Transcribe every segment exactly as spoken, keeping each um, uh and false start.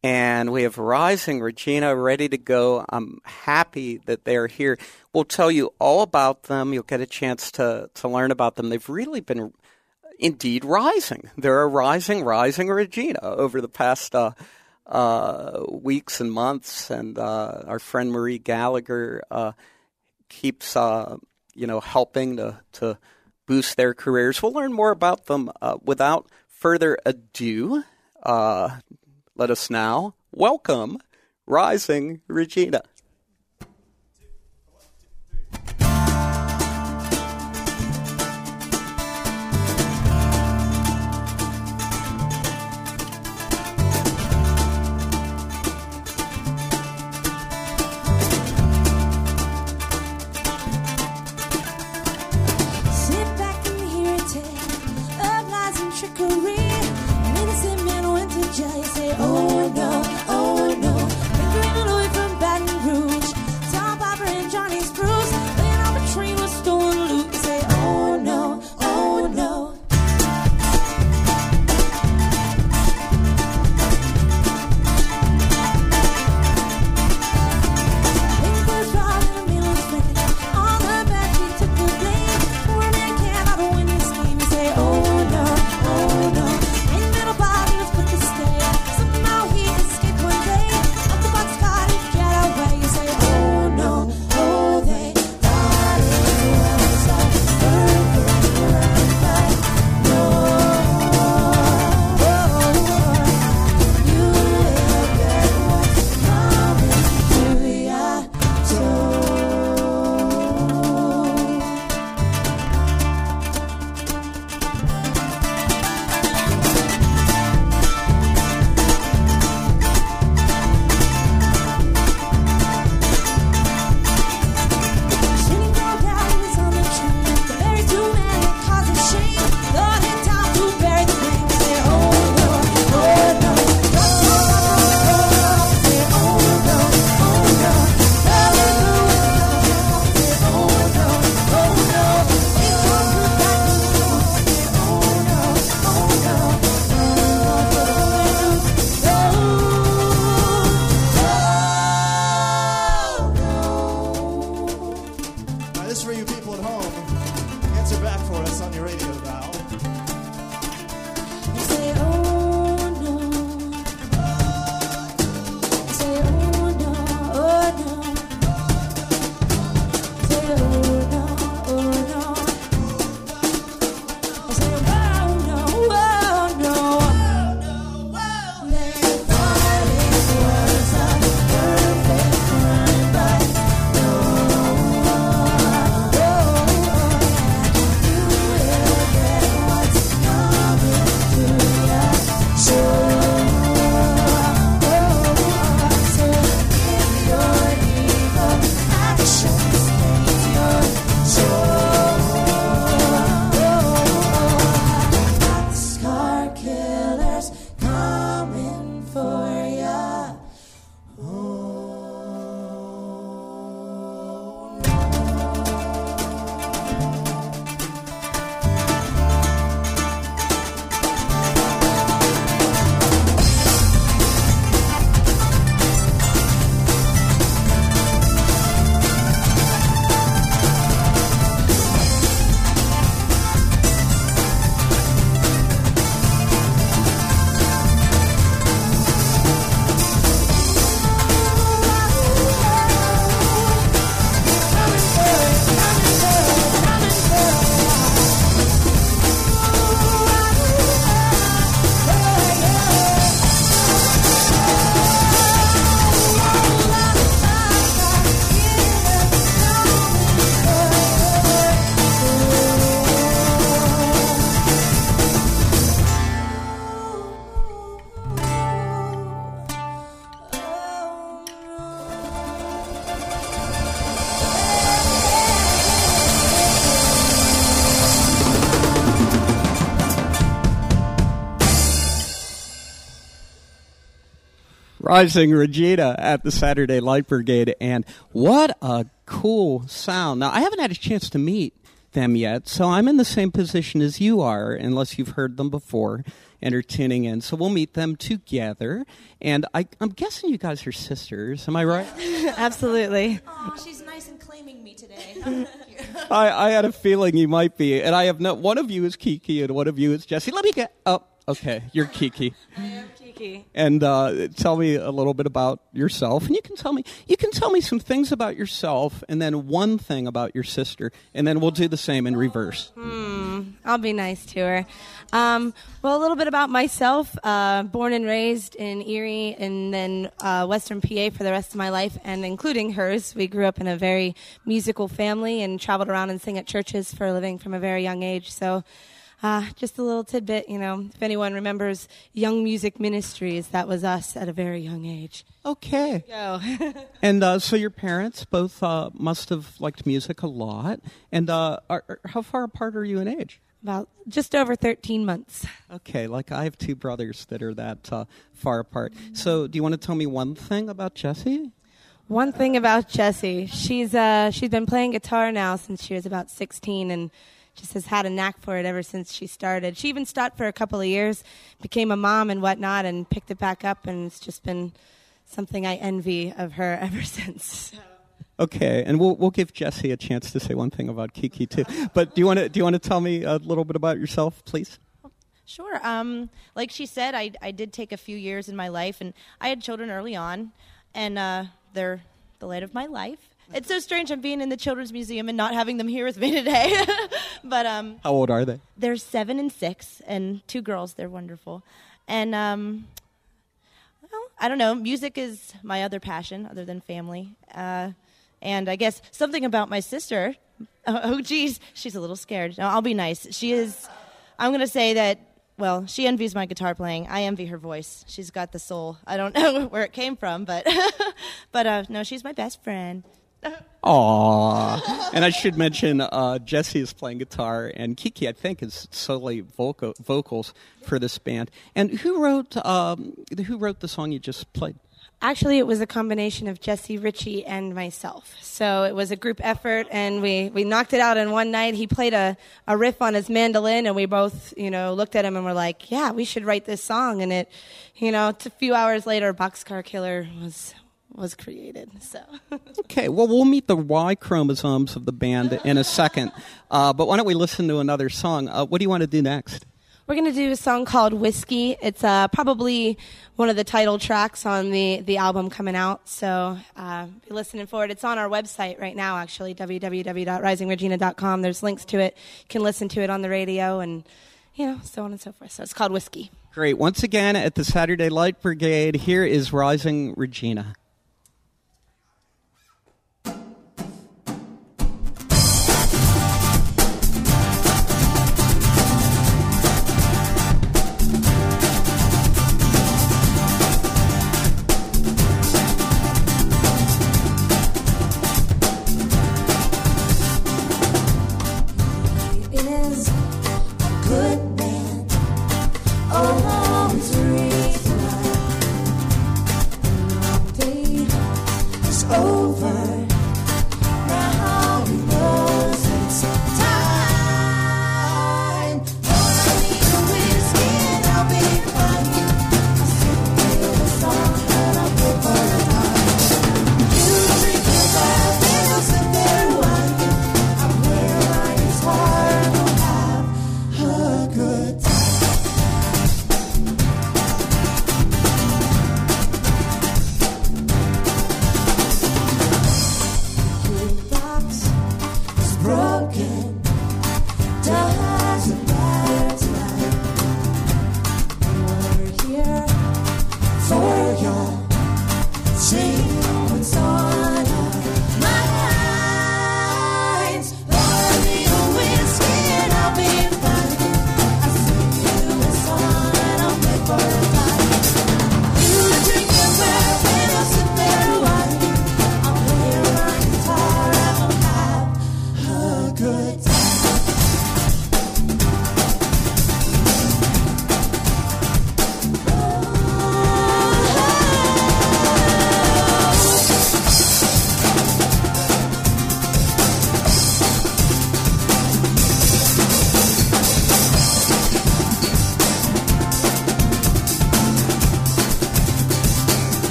And we have Rising Regina ready to go. I'm happy that they're here. We'll tell you all about them. You'll get a chance to, to learn about them. They've really been indeed rising. They're a rising, rising Regina over the past uh, uh, weeks and months. And uh, our friend Marie Gallagher uh, keeps, uh, you know, helping to, to boost their careers. We'll learn more about them uh, without further ado. Uh Let us now welcome Rising Regina. Sit back and hear a tale of lies and trickery. An innocent man went to jail. You say, oh no, oh no. Fingering Louis from Baton Rouge. Tom Popper and Johnny's Bruce. Laying off a train with stolen loot. You say, oh no, oh no. Pink was robbed and a man was slain. On the back he took the blame. Poor man cannot win his game. You say, oh no, oh no. In middle body was put to stay. Somehow he escaped one day. Up the boxcar to get away. You say, oh no, oh they thought it was all perfect right, but no. You will get what's coming to ya too. Sitting down was on the train. The very two men that caused a shame. Thought it time to bury the blame. Say, oh no, oh no. Say, oh no, oh no. Say, oh no, oh no. It was the back of the door. Say, oh no, oh no. Now, this is for you people at home. Answer back for us on your radio dial. You say, oh no. You say, oh no, oh no. Say, oh no, oh no. I say, oh no, oh no. They thought it was a perfect crime, but no. You will get what's coming to ya. So, so if your evil actions stains your soul, boxcar killers coming for ya. Oh no. Rising Regina at the Saturday Light Brigade, and what a cool sound. Now, I haven't had a chance to meet them yet, so I'm in the same position as you are, unless you've heard them before and are tuning in. So we'll meet them together, and I, I'm guessing you guys are sisters. Am I right? Absolutely. Aw, she's nice and claiming me today. I, I had a feeling you might be, and I have no. One of you is Kiki, and one of you is Jessie. Let me get. Oh, okay, you're Kiki. I am Kiki. And uh, tell me a little bit about yourself, and you can tell me you can tell me some things about yourself, and then one thing about your sister, and then we'll do the same in reverse. Hmm. I'll be nice to her. Um, well, a little bit about myself. Uh, born and raised in Erie, and then uh, Western P A for the rest of my life, and including hers. We grew up in a very musical family and traveled around and sang at churches for a living from a very young age. So. Uh, just a little tidbit, you know, if anyone remembers Young Music Ministries, that was us at a very young age. Okay. Go. And uh, so your parents both uh, must have liked music a lot. And uh, are, are, how far apart are you in age? About just over thirteen months. Okay, like I have two brothers that are that uh, far apart. So do you want to tell me one thing about Jessie? One thing about Jessie, she's uh, she's been playing guitar now since she was about sixteen, and just has had a knack for it ever since she started. She even stopped for a couple of years, became a mom and whatnot, and picked it back up, and it's just been something I envy of her ever since. Okay, and we'll we'll give Jessie a chance to say one thing about Kiki too. But do you want to do you want to tell me a little bit about yourself, please? Sure. Um, like she said, I I did take a few years in my life, and I had children early on, and uh, they're the light of my life. It's so strange I'm being in the Children's Museum and not having them here with me today. But um, how old are they? They're seven and six, and two girls. They're wonderful. And um, well, I don't know. Music is my other passion, other than family. Uh, and I guess something about my sister. Uh, oh, geez, she's a little scared. No, I'll be nice. She is. I'm going to say that. Well, she envies my guitar playing. I envy her voice. She's got the soul. I don't know where it came from, but but uh, no, she's my best friend. Aww. And I should mention uh, Jessie is playing guitar, and Kiki, I think, is solely vocal, vocals for this band. And who wrote um, who wrote the song you just played? Actually, it was a combination of Jesse, Richie, and myself. So it was a group effort, and we, we knocked it out in one night. He played a, a riff on his mandolin, and we both, you know, looked at him and were like, yeah, we should write this song. And it, you know, a few hours later, Boxcar Killer was was created. So okay, well, we'll meet the Y chromosomes of the band in a second. Uh, but why don't we listen to another song? Uh, what do you want to do next? We're going to do a song called Whiskey. It's uh, probably one of the title tracks on the, the album coming out. So uh, be listening for it. It's on our website right now, actually, w w w dot rising regina dot com. There's links to it. You can listen to it on the radio and, you know, so on and so forth. So it's called Whiskey. Great. Once again, at the Saturday Light Brigade, here is Rising Regina.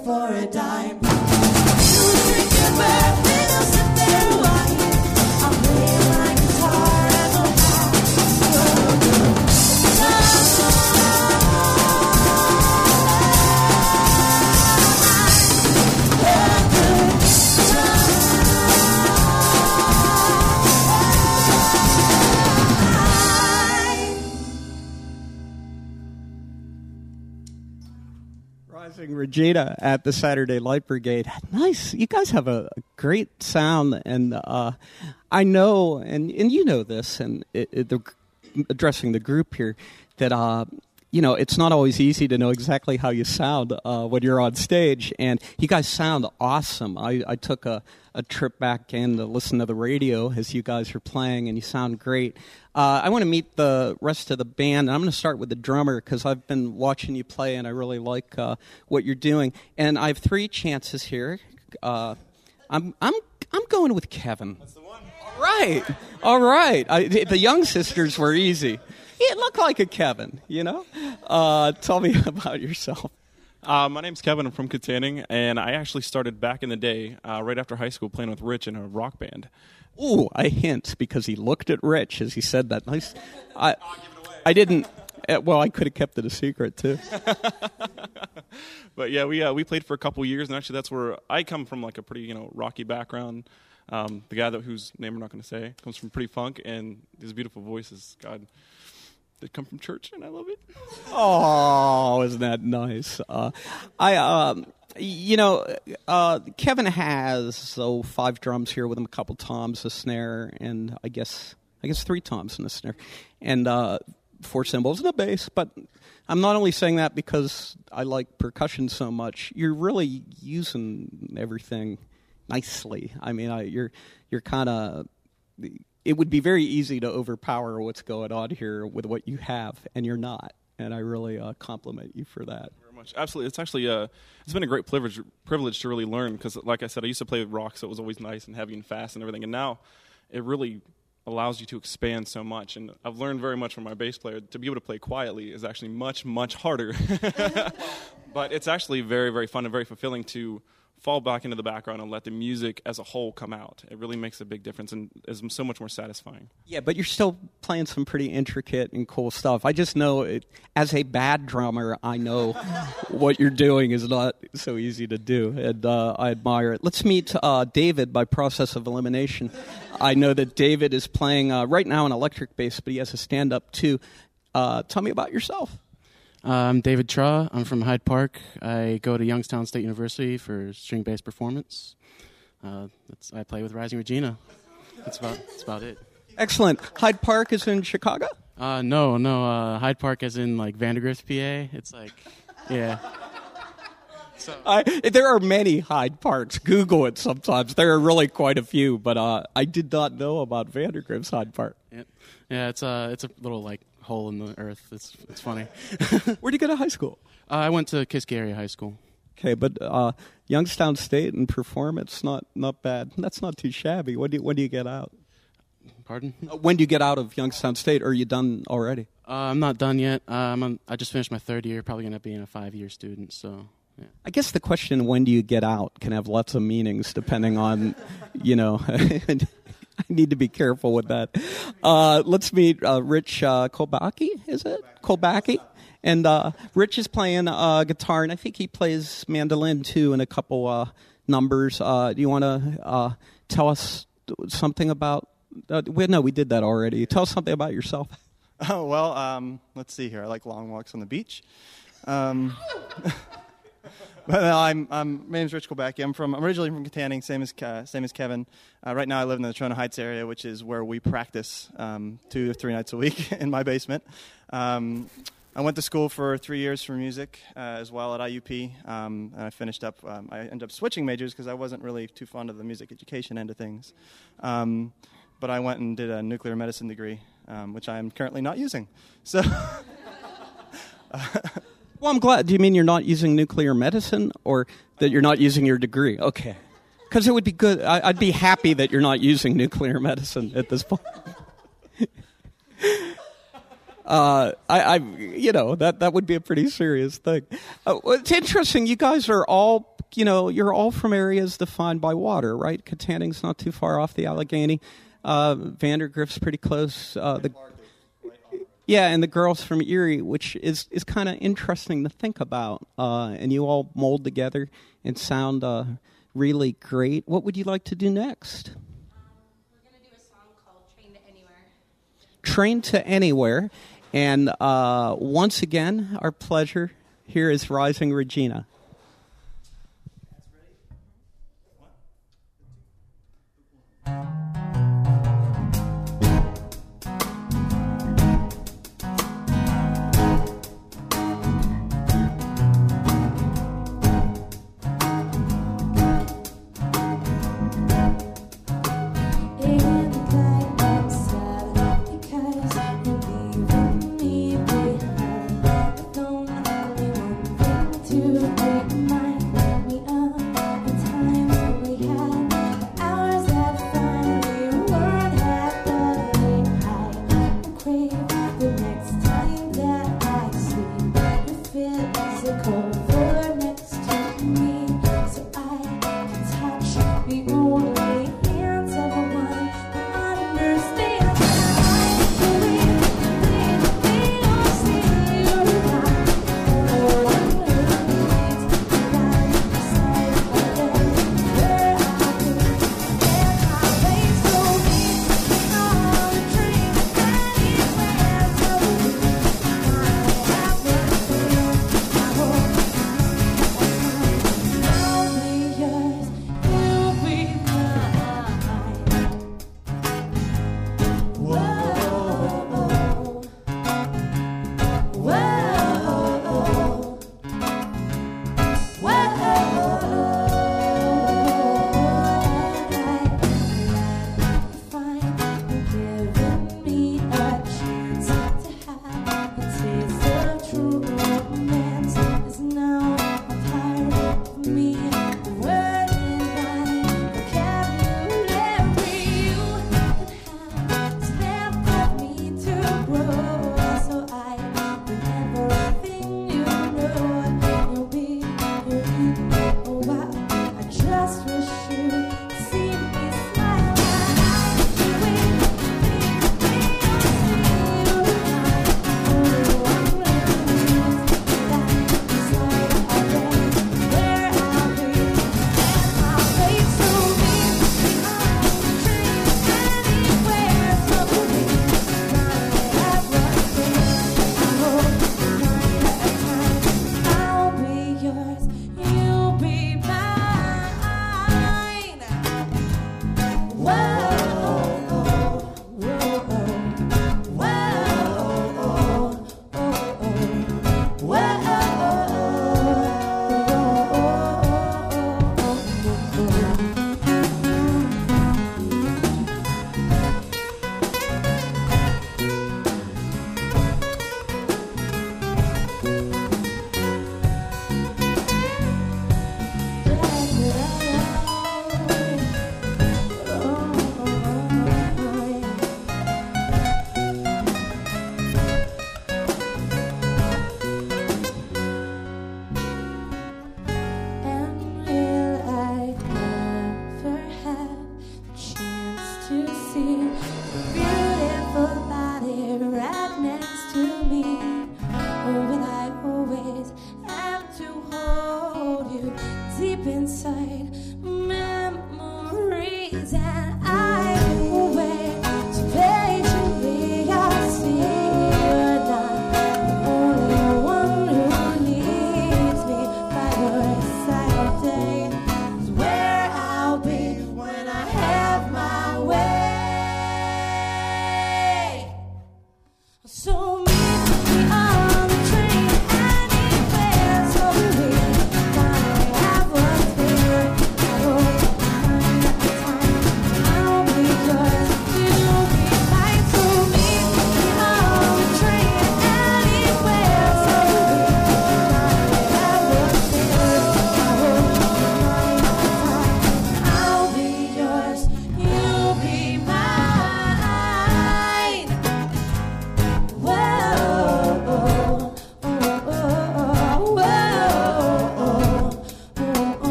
it for a dime. You drink your birthday, they'll sit there watching. I'm playing my guitar and the Rising Regina at the Saturday Light Brigade. Nice. You guys have a, a great sound, and uh, I know, and, and you know this, and it, it, the, addressing the group here, that uh, you know, it's not always easy to know exactly how you sound uh, when you're on stage, and you guys sound awesome. I, I took a, a trip back in to listen to the radio as you guys are playing, and you sound great. Uh, I want to meet the rest of the band, and I'm going to start with the drummer because I've been watching you play, and I really like uh, what you're doing. And I have three chances here. Uh, I'm I'm I'm going with Kevin. That's the one. All right, all right. I, the, the Young Sisters were easy. It looked like a Kevin, you know. Uh, tell me about yourself. Uh, my name's Kevin. I'm from Katanning, and I actually started back in the day, uh, right after high school, playing with Rich in a rock band. Ooh, I hint because he looked at Rich as he said that. Nice. I, I didn't. Uh, well, I could have kept it a secret too. But yeah, we uh, we played for a couple years, and actually, that's where I come from, like a pretty you know rocky background. Um, the guy that whose name we're not going to say comes from pretty funk, and his beautiful voices. God, they come from church, and I love it. Oh, isn't that nice? Uh, I, um, you know, uh, Kevin has oh five drums here with him, a couple toms, a snare, and I guess I guess three toms and a snare, and uh, four cymbals and a bass. But I'm not only saying that because I like percussion so much. You're really using everything nicely. I mean, I, you're you're kind of. It would be very easy to overpower what's going on here with what you have, and you're not. And I really uh, compliment you for that. Very much, absolutely. It's actually uh, it's been a great privilege privilege to really learn because, like I said, I used to play with rock, so it was always nice and heavy and fast and everything. And now it really allows you to expand so much. And I've learned very much from my bass player to be able to play quietly is actually much much harder. But it's actually very very fun and very fulfilling to fall back into the background and let the music as a whole come out. It really makes a big difference and is so much more satisfying. Yeah, but you're still playing some pretty intricate and cool stuff. I just know, it, as a bad drummer, I know what you're doing is not so easy to do, and uh, I admire it. Let's meet uh, David by process of elimination. I know that David is playing uh, right now an electric bass, but he has a stand-up too. Uh, tell me about yourself. Uh, I'm David Traw. I'm from Hyde Park. I go to Youngstown State University for string-based performance. Uh, that's, I play with Rising Regina. That's about that's about it. Excellent. Hyde Park is in Chicago? Uh, no, no. Uh, Hyde Park is in like Vandergrift, P A. It's like, yeah. So I, there are many Hyde Parks. Google it sometimes. There are really quite a few, but uh, I did not know about Vandergrift's Hyde Park. yeah, yeah. It's a it's a little like hole in the earth. It's it's funny. Where'd you go to high school? Uh, I went to Kiski Area High School. Okay, but uh, Youngstown State and performance, not not bad. That's not too shabby. When do you, when do you get out? Pardon? Uh, when do you get out of Youngstown State? Or are you done already? Uh, I'm not done yet. Uh, I'm on, I just finished my third year. Probably going to be in a five-year student. So, yeah. I guess the question, when do you get out, can have lots of meanings depending on, you know, I need to be careful with that. Uh, let's meet uh, Rich uh, Kolbaki, is it? Kolbaki? And uh, Rich is playing uh, guitar, and I think he plays mandolin, too, in a couple uh, numbers. Uh, do you want to uh, tell us something about... Uh, we, no, we did that already. Tell us something about yourself. Oh, well, um, let's see here. I like long walks on the beach. Um, but no, I'm, I'm, my name's Rich Kolbaki. I'm from I'm originally from Katanning, same as uh, same as Kevin. Uh, right now I live in the Toronto Heights area, which is where we practice um, two or three nights a week in my basement. Um, I went to school for three years for music uh, as well at I U P, um, and I finished up. Um, I ended up switching majors because I wasn't really too fond of the music education end of things. Um, but I went and did a nuclear medicine degree, um, which I am currently not using. So. Well, I'm glad. Do you mean you're not using nuclear medicine, or that you're not using your degree? Okay. Because it would be good. I, I'd be happy that you're not using nuclear medicine at this point. uh, I, I, you know, that, that would be a pretty serious thing. Uh, it's interesting. You guys are all you know, you're all from areas defined by water, right? Kataning's not too far off the Allegheny. Uh, Vandergrift's pretty close. Uh, the, yeah, and the girls from Erie, which is, is kind of interesting to think about. Uh, and you all mold together and sound uh, really great. What would you like to do next? Um, we're going to do a song called Train to Anywhere. Train to Anywhere. And uh, once again, our pleasure. Here is Rising Regina.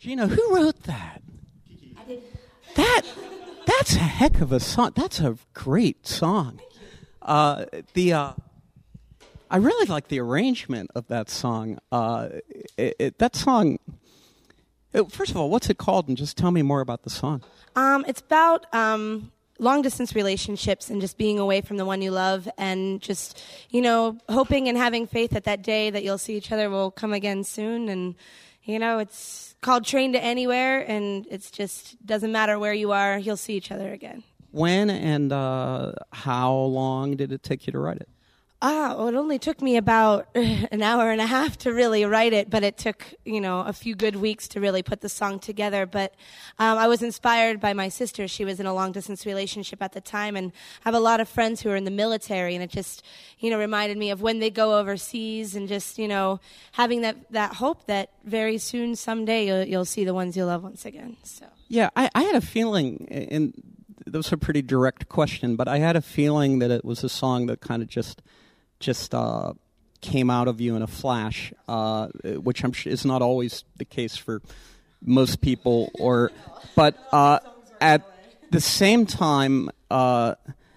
Gina, who wrote that? That that's a heck of a song. That's a great song. Uh, the uh, I really like the arrangement of that song. Uh, it, it, that song. It, first of all, what's it called? And just tell me more about the song. Um, it's about um, long distance relationships and just being away from the one you love, and just, you know, hoping and having faith that that day that you'll see each other will come again soon. And you know, it's called Train to Anywhere, and it's just doesn't matter where you are, you'll see each other again. When and uh, how long did it take you to write it? Ah, well, it only took me about an hour and a half to really write it, but it took, you know, a few good weeks to really put the song together. But um, I was inspired by my sister. She was in a long-distance relationship at the time, and I have a lot of friends who are in the military, and it just, you know, reminded me of when they go overseas and just, you know, having that, that hope that very soon, someday, you'll, you'll see the ones you love once again. So Yeah, I, I had a feeling, and that was a pretty direct question, but I had a feeling that it was a song that kind of just... just uh, came out of you in a flash, uh, which I'm sure is not always the case for most people. Or, but uh, at the same time, uh,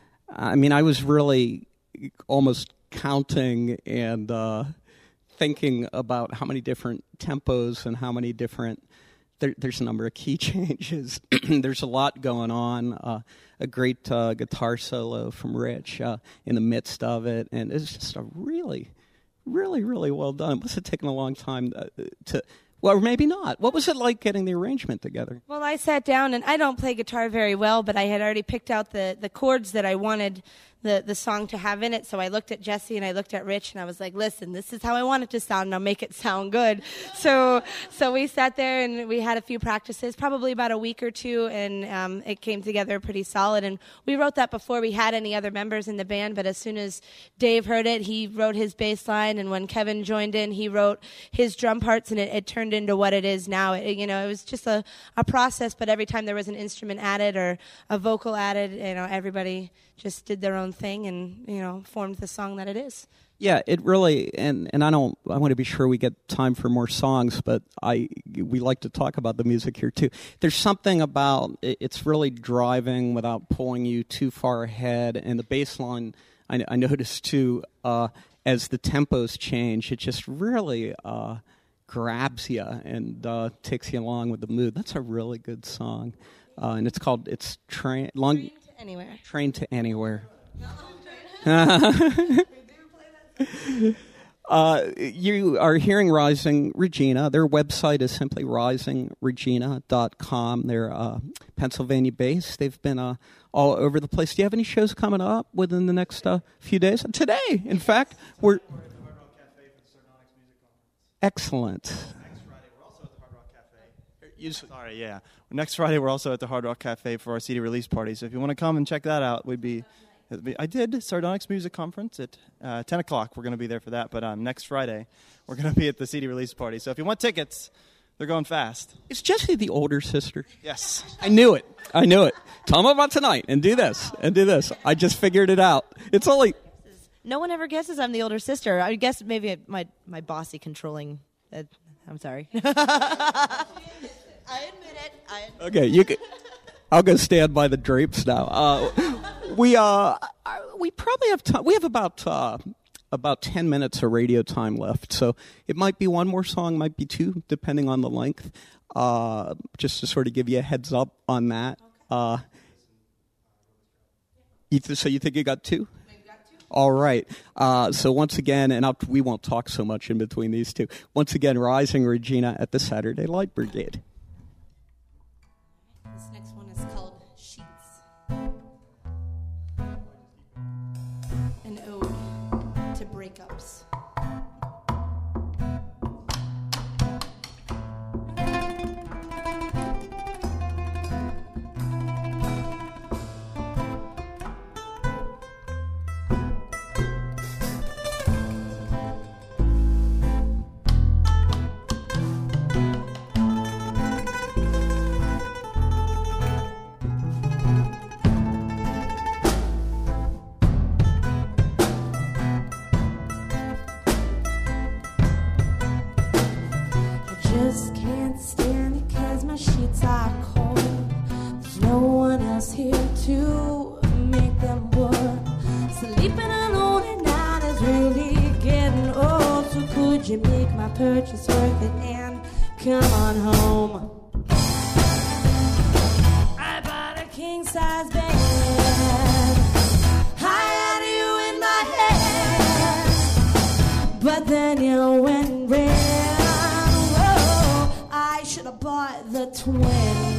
I mean, I was really almost counting and uh, thinking about how many different tempos and how many different. There, there's a number of key changes. There's a lot going on. Uh, a great uh, guitar solo from Rich uh, in the midst of it, and it's just a really, really, really well done. It must have taken a long time to, to well, or maybe not. What was it like getting the arrangement together? Well, I sat down, and I don't play guitar very well, but I had already picked out the, the chords that I wanted the, the song to have in it. So I looked at Jesse and I looked at Rich, and I was like, listen, this is how I want it to sound, and I'll make it sound good. So so we sat there, and we had a few practices, probably about a week or two, and um, it came together pretty solid. And we wrote that before we had any other members in the band, but as soon as Dave heard it, he wrote his bass line, and when Kevin joined in, he wrote his drum parts, and it, it turned into what it is now. It, you know, it was just a, a process, but every time there was an instrument added or a vocal added, you know, everybody just did their own thing and, you know, formed the song that it is. Yeah, it really, and, and I don't, I want to be sure we get time for more songs, but I, we like to talk about the music here too. There's something about, it's really driving without pulling you too far ahead, and the bass line, I, I noticed too, uh, as the tempos change, it just really uh, grabs you and uh, takes you along with the mood. That's a really good song, uh, and it's called, it's Train, long, Train to Anywhere. Train to Anywhere. uh, you are hearing Rising Regina. Their website is simply rising regina dot com. They're uh, Pennsylvania-based. They've been uh, all over the place. Do you have any shows coming up within the next uh, few days? Today, in fact, we're... Excellent. Sorry, yeah. Next Friday, we're also at the Hard Rock Cafe for our C D release party. So if you want to come and check that out, we'd be. be I did Sardonyx Music Conference at uh, ten o'clock. We're going to be there for that. But um, next Friday, we're going to be at the C D release party. So if you want tickets, they're going fast. Is Jessie the older sister? Yes. I knew it. I knew it. Tell them about tonight and do this and do this. I just figured it out. It's only. No one ever guesses I'm the older sister. I guess maybe my my bossy controlling. Uh, I'm sorry. I admit it. I admit Okay, you can. I'll go stand by the drapes now. Uh, we uh, we probably have time. We have about uh, about ten minutes of radio time left, so it might be one more song, might be two, depending on the length. Uh, just to sort of give you a heads up on that. Uh, you th- so you think you got two? All right. Uh, so once again, and I'll, we won't talk so much in between these two. Once again, Rising Regina at the Saturday Light Brigade. This next one is called Sheets. An ode to breakups. Just can't stand it. else here to make them work. Sleeping alone at night is really getting old. So could you make my purchase worth it and come on home? I bought a king-size bed. I had you in my head, but then you went and ran. Oh, I should have bought the twin.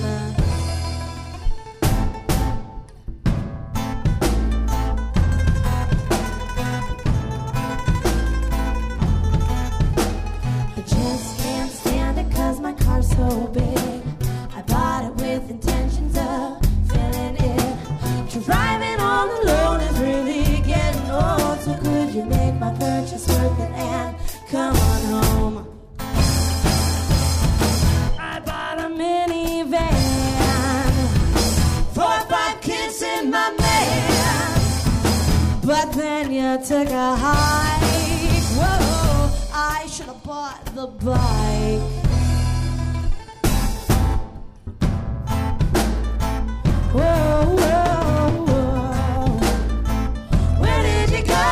I just can't stand it 'cause my car's so big. I bought it with intentions of filling it. Driving all alone is really getting old. So could you make my purchase worth it and come on home? I bought a minivan, four or five kids in my man, but then you took a hike. Whoa, I should have bought the bike. Whoa, whoa, whoa. Where did you go?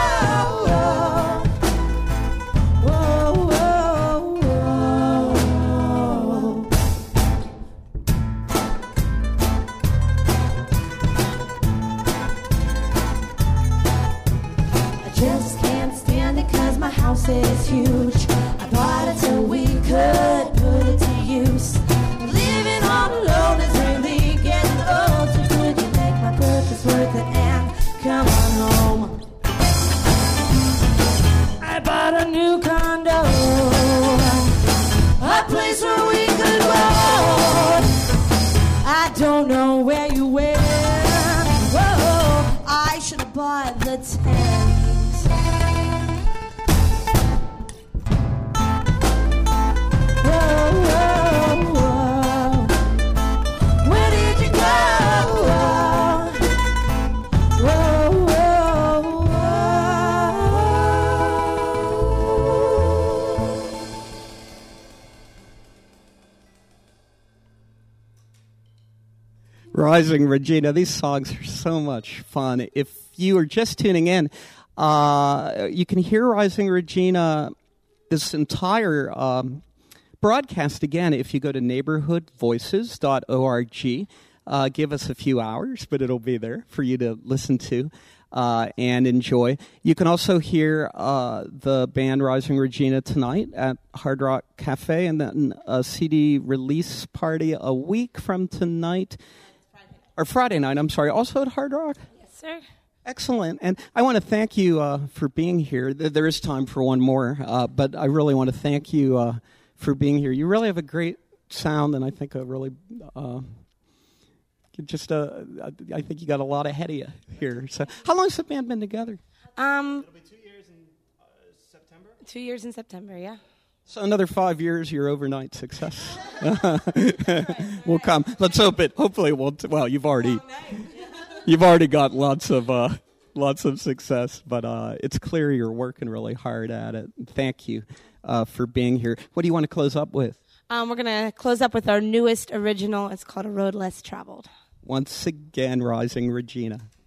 Whoa, whoa, whoa. I just can't stand it 'cause my house is huge. I bought it so we could put it to use. Living all alone is really getting old. So could you make my purchase worth it and come on home? I bought a new condo, a place where we could roam. I don't know where you went. Whoa, I should have bought the tent. Whoa, whoa, whoa. Where did you go? Whoa, whoa, whoa. Rising Regina, these songs are so much fun. If you are just tuning in, uh, you can hear Rising Regina, this entire um, broadcast again if you go to neighborhood voices dot org. Uh, give us a few hours, but it'll be there for you to listen to uh, and enjoy. You can also hear uh, the band Rising Regina tonight at Hard Rock Cafe, and then a C D release party a week from tonight. Or Friday night, I'm sorry, also at Hard Rock? Yes, sir. Excellent. And I want to thank you uh, for being here. There is time for one more, uh, but I really want to thank you uh, for being here. You really have a great sound, and I think a really, uh, just, uh, I think you got a lot ahead of you here. So, how long has the band been together? Um, It'll be two years in uh, September. two years in September, yeah. So another five years, your overnight success will come. Let's hope it. Hopefully, it won't. Well, you've already, you've already got lots of, uh, lots of success. But uh, it's clear you're working really hard at it. Thank you uh, for being here. What do you want to close up with? Um, we're going to close up with our newest original. It's called A Road Less Traveled. Once again, Rising Regina.